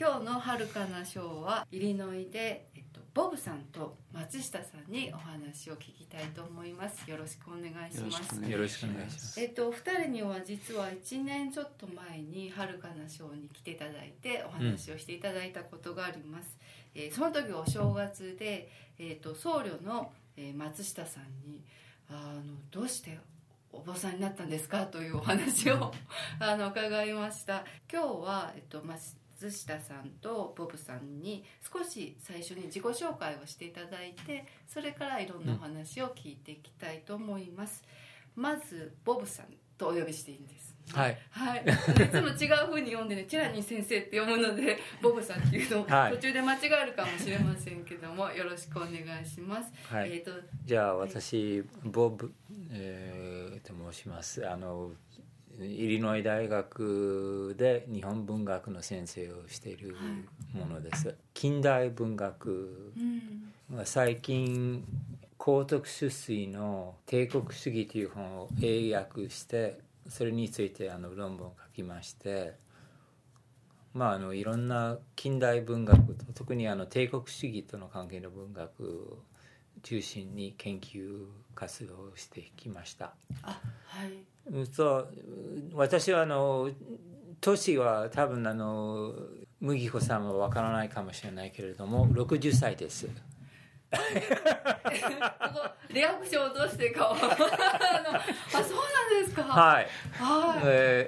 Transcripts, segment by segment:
今日の遥かなショーはイリノイで、ボブさんと松下さんにお話を聞きたいと思います。よろしくお願いします。 よろしくお願いします。 お二人には実は1年ちょっと前に遥かなショーに来ていただいてお話をしていただいたことがあります。その時お正月で、僧侶の、松下さんにどうしてお坊さんになったんですかというお話を伺いました。今日は、松下さんとボブさんに少し最初に自己紹介をしていただいて、それからいろんなお話を聞いていきたいと思います。まずボブさんとお呼びしていいんです、 はい、 はい、いつも違う風に読んでね、チラニー先生って読むのでボブさんっていうのを途中で間違えるかもしれませんけども、よろしくお願いします。 はい、じゃあ私、ボブ、と申します。イリノイ大学で日本文学の先生をしているものです。近代文学は最近幸徳出水の帝国主義という本を英訳して、それについて論文を書きまして、いろんな近代文学と特に帝国主義との関係の文学を中心に研究活動をしてきました。 はい。 私は年は多分麦子さんは分からないかもしれないけれども60歳です。 ここリアクションをどうしてかそうなんですか。 はい、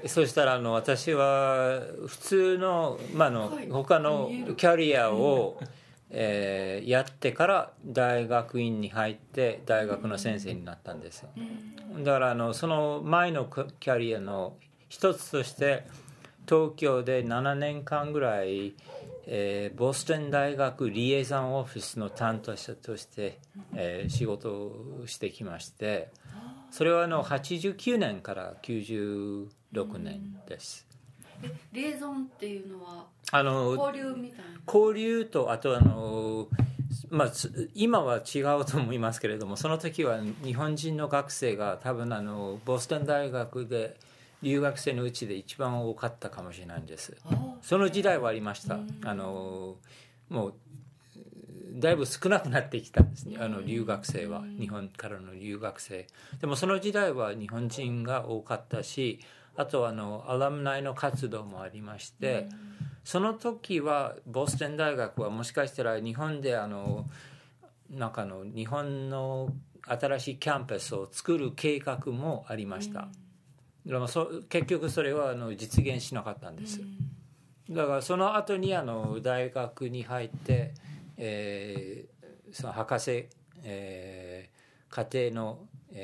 そしたら私は普通の、他のキャリアを、やってから大学院に入って大学の先生になったんです。だからその前のキャリアの一つとして東京で7年間ぐらいボストン大学リエゾンオフィスの担当者として、仕事をしてきまして、それは89年から96年です。 リエゾンっていうのは交流みたいな。 交流とあと今は違うと思いますけれども、その時は日本人の学生が多分ボストン大学で留学生のうちで一番多かったかもしれないんです。その時代はありました。もうだいぶ少なくなってきたんですね、留学生は。日本からの留学生でもその時代は日本人が多かったし、あとアラムナイの活動もありまして、その時はボストン大学はもしかしたら日本で日本の新しいキャンパスを作る計画もありました。でも結局それは実現しなかったんです。だからその後に大学に入って、その博士、課程の、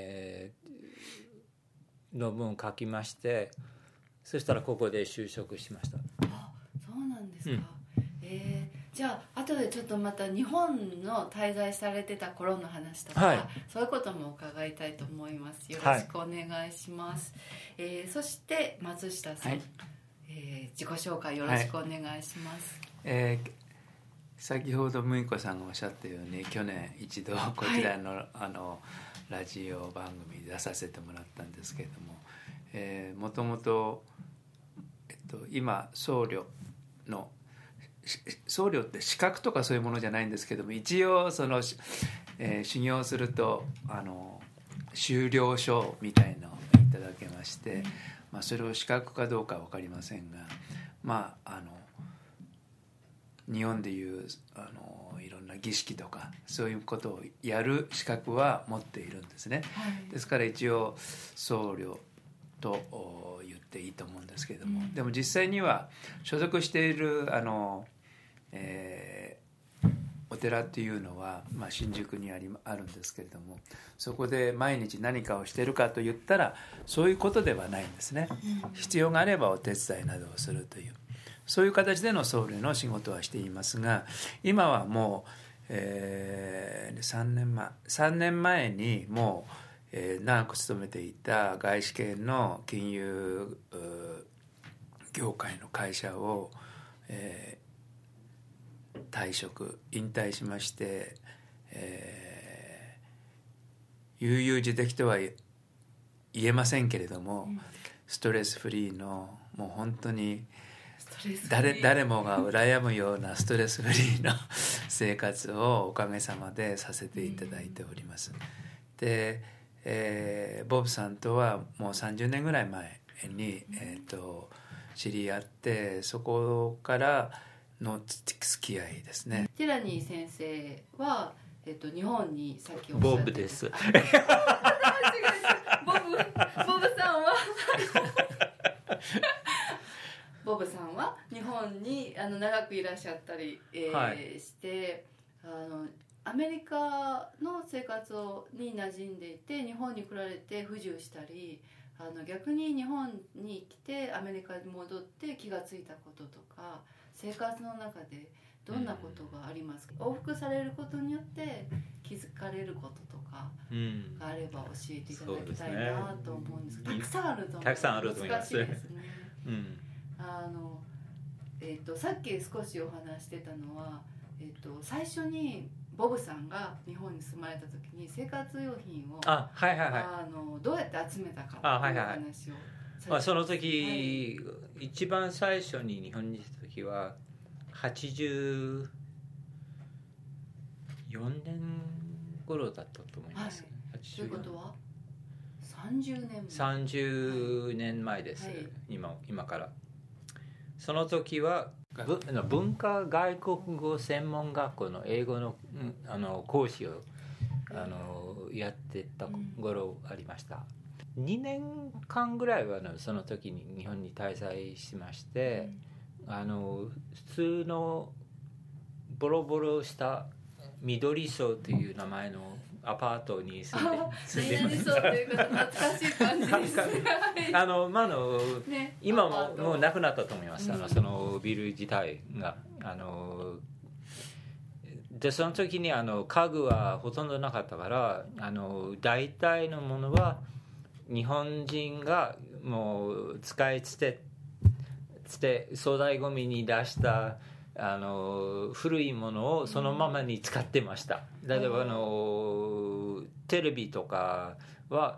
論文を書きまして、そしたらここで就職しました。 そうなんですか。じゃあ後でちょっとまた日本の滞在されてた頃の話とか、そういうことも伺いたいと思います。よろしくお願いします。そして松下さん、自己紹介よろしくお願いします。 先ほど麦子さんがおっしゃったように、去年一度こちらの、ラジオ番組に出させてもらったんですけれども、もともと今僧侶って資格とかそういうものじゃないんですけども、一応その、修行すると修了証みたいのをいただけまして、それを資格かどうかは分かりませんが、日本でいういろんな儀式とかそういうことをやる資格は持っているんですね。ですから一応僧侶と言っていいと思うんですけれども、でも実際には所属しているお寺っていうのは、新宿にあるんですけれども、そこで毎日何かをしているかと言ったらそういうことではないんですね。必要があればお手伝いなどをするという、そういう形での僧侶の仕事はしていますが、今はもう、3年前にもう、長く勤めていた外資系の金融業界の会社を、引退しまして、悠々自適とは言えませんけれども、ストレスフリーのもう本当に誰もが羨むようなストレスフリーの生活をおかげさまでさせていただいております。で、ボブさんとはもう30年ぐらい前に、知り合って、そこからの付き合いですね。 ティラニー先生は、日本にさっきおっしゃってボブです。 ボブさんはボブさんは日本に長くいらっしゃったり、して、アメリカの生活に馴染んでいて、日本に来られて不自由したり、逆に日本に来てアメリカに戻って気がついたこととか、生活の中でどんなことがありますか？往復されることによって気づかれることとかがあれば教えていただきたいなと思うんですけど、たくさんあると思う。 たくさんあると思います。 難しいですね。さっき少しお話してたのは、最初にボブさんが日本に住まれた時に生活用品をどうやって集めたかっていう話を、 その時、一番最初に日本に来た時は84年頃だったと思います。 ということは30 年前です、今から。その時は文化外国語専門学校の英語の、講師をやってた頃ありました。2年間ぐらいはその時に日本に滞在しまして、普通のボロボロした緑荘という名前のアパートに住んでました。というか懐かしい感じです。 今もうなくなったと思います。そのビル自体がで、その時に家具はほとんどなかったから、大体のものは日本人がもう使い捨て粗大ごみに出した古いものをそのままに使ってました。例えばテレビとかは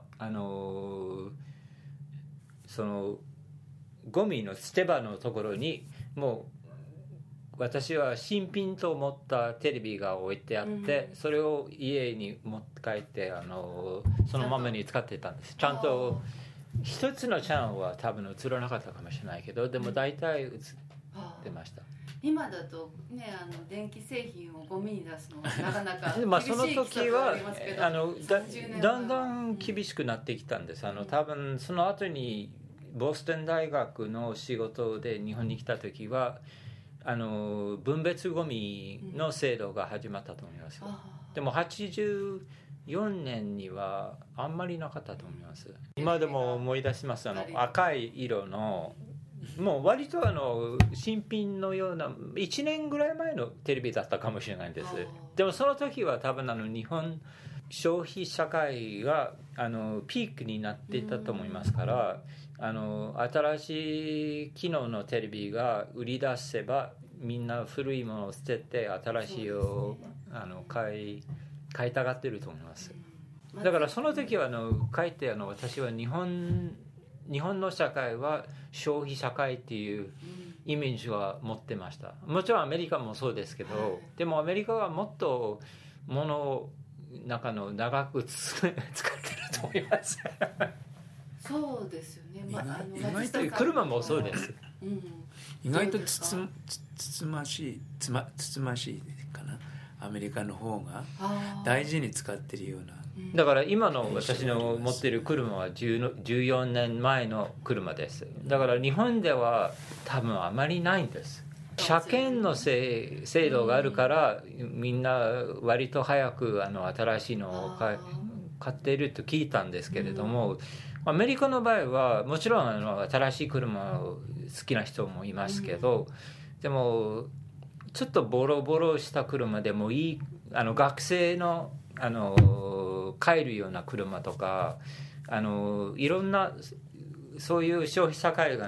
そのゴミの捨て場のところにもう私は新品と思ったテレビが置いてあって、それを家に持って帰ってそのままに使ってたんです。ちゃんと一つのチャンネルは多分映らなかったかもしれないけど、でも大体映ってました。 今だとね、電気製品をゴミに出すのはなかなか厳しいその時はだんだん厳しくなってきたんです。多分その後にボストン大学の仕事で日本に来た時は分別ゴミの制度が始まったと思います。でも84年にはあんまりなかったと思います。今でも思い出します。赤い色のもう割と新品のような1年ぐらい前のテレビだったかもしれないんです。でもその時は多分日本消費社会がピークになっていたと思いますから、新しい機能のテレビが売り出せばみんな古いものを捨てて新しいを買いたがってると思います。だからその時はかえって私は日本の社会は消費社会っていうイメージは持ってました。もちろんアメリカもそうですけど、でもアメリカはもっと物を長く使ってると思います。 そうですよね。 車もそうです。 意外とつつましいかな。アメリカの方が大事に使ってるような。 だから今の私の持っている車は14年前の車です。だから日本では多分あまりないんです。車検の制度があるからみんな割と早く新しいのを買っていると聞いたんですけれども、アメリカの場合はもちろん新しい車を好きな人もいますけど、でもちょっとボロボロした車でもいい学生の帰るような車とかいろんなそういう消費社会が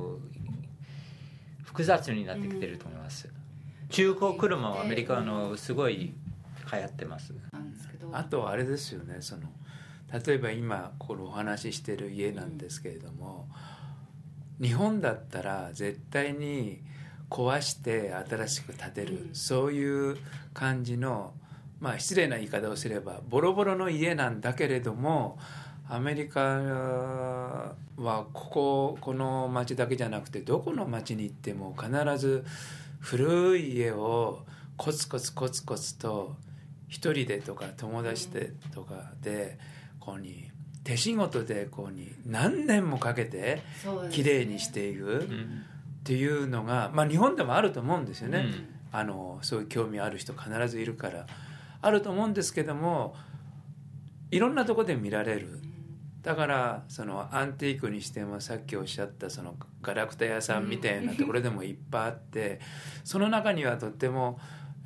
複雑になってきてると思います。中古車はアメリカすごい流行ってます。 あとあれですよね、例えば今このお話ししてる家なんですけれども、 日本だったら絶対に壊して新しく建てる、そういう感じの、まあ失礼な言い方をすればボロボロの家なんだけれども、アメリカはこの町だけじゃなくてどこの町に行っても必ず古い家をコツコツコツコツと一人でとか友達でとかでこうに手仕事でこうに何年もかけてきれいにしていくっていうのが、まあ日本でもあると思うんですよね、そういう興味ある人必ずいるからあると思うんですけども、いろんなところで見られる。だからそのアンティークにしてもさっきおっしゃったそのガラクタ屋さんみたいなところでもいっぱいあってその中にはとても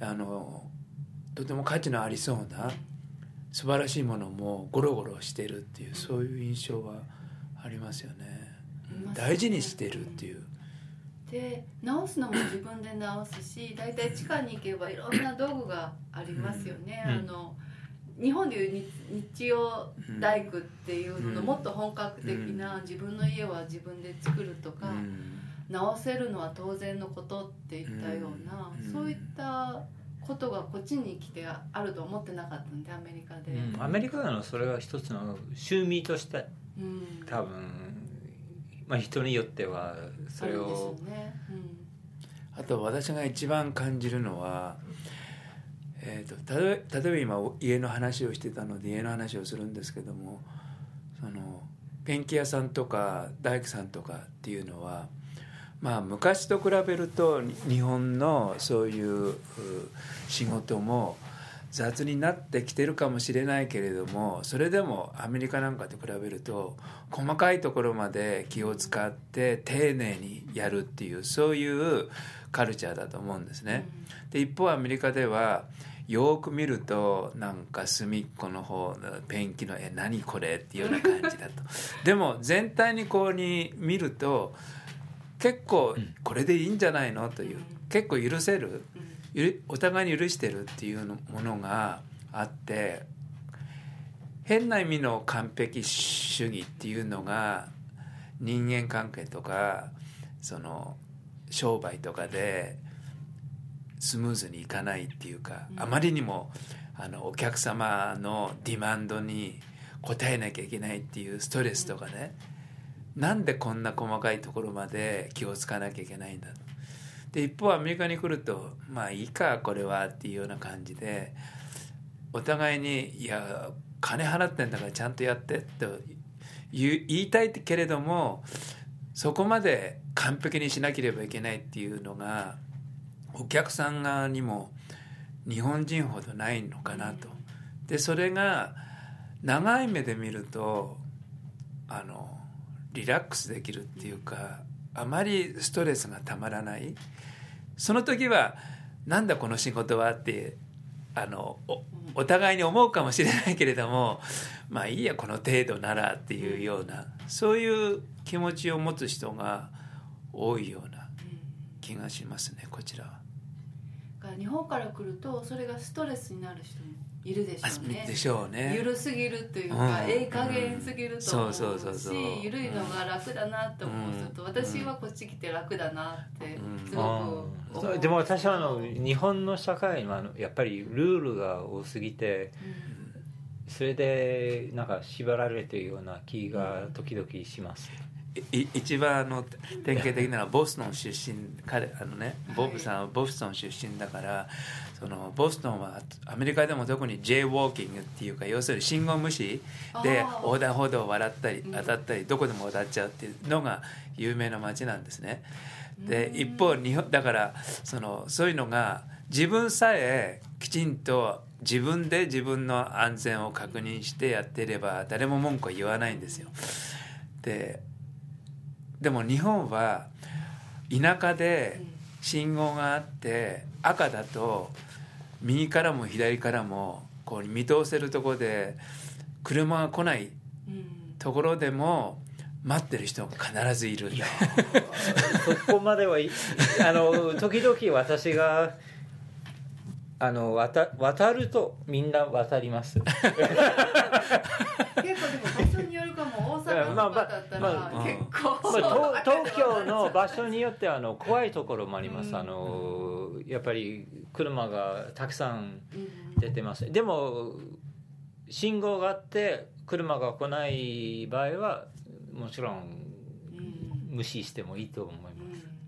価値のありそうな素晴らしいものもゴロゴロしてるっていう、そういう印象はありますよね。大事にしてるっていう。 で直すのも自分で直すし、だいたい地下に行けばいろんな道具がありますよね、日本でいう日曜大工っていうののもっと本格的な、自分の家は自分で作るとか、直せるのは当然のことっていったような、そういったことがこっちに来てあると思ってなかったんで、アメリカで、 アメリカのそれは一つの趣味として、多分、まあ、人によってはそれを、 あと私が一番感じるのは、例えば今家の話をしてたので家の話をするんですけども、そのペンキ屋さんとか大工さんとかっていうのは、まあ昔と比べると日本のそういう仕事も雑になってきてるかもしれないけれども、それでもアメリカなんかと比べると細かいところまで気を使って丁寧にやるっていう、そういうカルチャーだと思うんですね。で一方アメリカではよく見るとなんか隅っこの方のペンキの何これっていうような感じだとでも全体にこうに見ると結構これでいいんじゃないのという、結構許せる、お互いに許してるっていうものがあって、変な意味の完璧主義っていうのが人間関係とかその商売とかでスムーズにいかないっていうか、あまりにもお客様のディマンドに応えなきゃいけないっていうストレスとかね、なんでこんな細かいところまで気をつかなきゃいけないんだと。で一方アメリカに来るとまあいいかこれはっていうような感じで、お互いにいや金払ってんだからちゃんとやってと言いたいけれども、そこまで完璧にしなければいけないっていうのがお客さん側にも日本人ほどないのかなと。でそれが長い目で見るとリラックスできるっていうか、あまりストレスがたまらない。その時はなんだこの仕事はってお互いに思うかもしれないけれども、まあいいやこの程度ならっていうような、そういう気持ちを持つ人が多いような気がしますね、こちらは。 日本から来るとそれがストレスになる人もいるでしょうね。 でしょうね。 ゆるすぎるというか、加減すぎると思うし、ゆるいのが楽だなと思う人と、私はこっち来て楽だなってすごく思う。 でも私は日本の社会はやっぱりルールが多すぎて、それでなんか縛られているような気が時々します。 一番典型的なのはボストン出身、ボブさんはボストン出身だから、そのボストンはアメリカでも特に J ウォーキングっていうか、要するに信号無視で横断歩道を渡ったり当たったりどこでも渡っちゃうっていうのが有名な街なんですね。で一方日本だからそういうのが自分さえきちんと自分で自分の安全を確認してやっていれば誰も文句は言わないんですよ。でも日本は田舎で信号があって赤だと右からも左からもこう見通せるところで車が来ないところでも待ってる人が必ずいる。 そこまでは時々私が渡るとみんな渡ります。 結構でも場所にによるかも。大阪とかだったら結構、 東京の場所によっては怖いところもあります。やっぱり車がたくさん出てます。でも信号があって車が来ない場合はもちろん無視してもいいと思います。